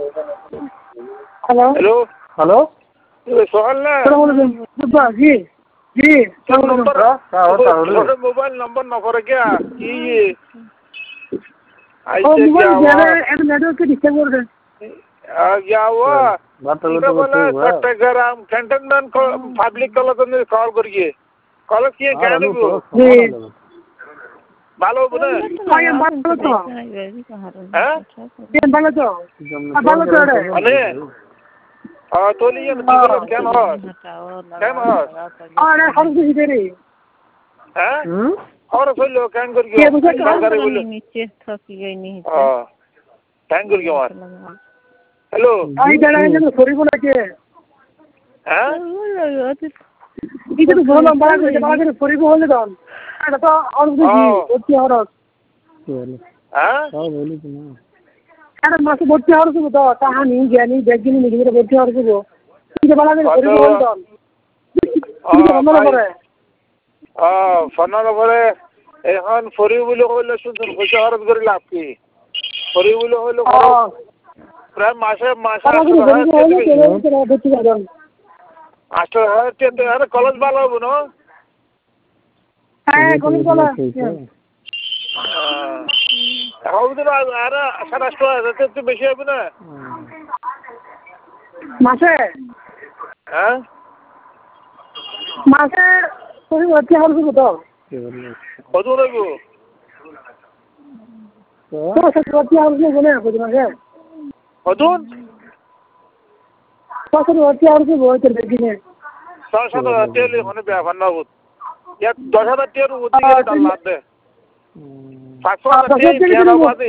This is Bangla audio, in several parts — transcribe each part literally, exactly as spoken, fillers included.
হ্যালো হ্যালো হ্যালো সোহাল না জি জি মোবাইল नंबर न करे क्या कि ये ओ मोबाइल ज्यादा नेटवर्क के डिस्टर्ब कर रहे आ गया हुआ इनका बोला चट्टग्राम कैंटनमेंट पब्लिक कॉलेज में कॉल करिए कॉलेज किए क्या नहीं वो जी ভালো বলে কয় ভালো তো হ্যাঁ কেন ভালো তো ভালো তো রে আরে আ তোলিয়ে না কেন হয় কেন হয় আরে হর কিছু রে হ্যাঁ और कोई लोग कैन कर কে বুঝে सरकारी बोले नीचे थकी गई नहीं हां कैन कर क्यों हेलो आई जाना है तो सॉरी बोला के हैं ये तो बोला बड़ा के बड़ा के सॉरी बोल दो এটা তো আর কিছু হচ্ছে আর হ্যাঁ তাও বলি তো না আরে মাসে ভর্তি হওয়ার কিছু তো কাহিনী জ্ঞানী দেখগিনি নিজে ভর্তি হওয়ার কিছু কি বলা করে সরি বল দাও কি বলা করে আ ফোনার পরে এখন ফরি বলে কইলে শুনছেন পয়সা খরচ করে লাভ কি ফরি বলে হইলো প্রায় মাসে মাসে আষ্ট হাজার আরে কলেজ ভালো হবে না হ্যাঁ কলেজ ভালো এখন আরে সাড়ে আটশো হাজার একটু বেশি হবে না মাসে হ্যাঁ মাসে তুমি ভর্তি হওয়ার কিছু তো কত লাগবো তো সে ভর্তি হওয়ার কিছু বলে কত মাসে কতন তো সে ভর্তি হওয়ার কিছু বলতে দেখিনি ছয় সাত হাজার টাকা মানে ব্যাপার না বুঝ या दस हजार টিয়ার অধিক দাম লাগবে পাঁচশো হাজার টাকা না বাদে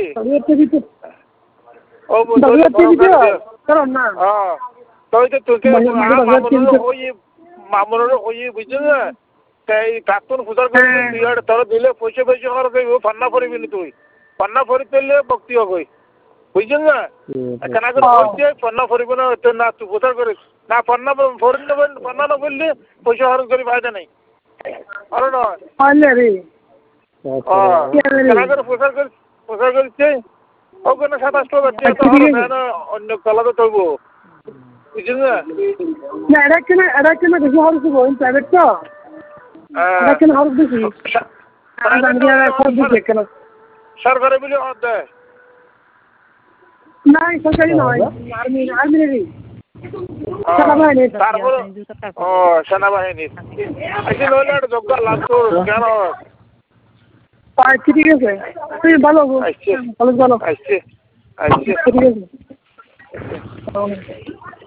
ও বলতে করো না হ্যাঁ তো এটা তোকে মামুনুর ওই মামুনুর ওই বুঝছ না তাই কাতুন ফুটার করে দিয়ার তোর দিলে পয়সা পয়সা আর কই পান্না পড়বি না তুই পান্না পড়ি পেলে ভক্তি হবে বুঝছ না কেন করে বলতে পান্না পড়বি না তো না তুই ফুটার করে না পান্না পড়ি না পান্না না বললে পয়সা আর করি ফায়দা নাই আরে না আলে রে কেন করে ফুটার করে ফুটার করতে ওখানে সাতাশশো টাকা তো না অন্য কলাতে তবু বুঝছ না না এটা কেন এটা কেন বেশি হওয়ার কিছু বল প্রাইভেট তো এটা কেন হওয়ার বেশি সরকারি বলে দেয় না সরকারি নয় আর্মি আর্মি নেই তারপরে ও সেনাবাহিনী আচ্ছা নইলে একটা যোগ্য লাভ তো কেন ঠিক আছে তুই ভালো আসছে ভালো ভালো আসছে আসছে ঠিক আছে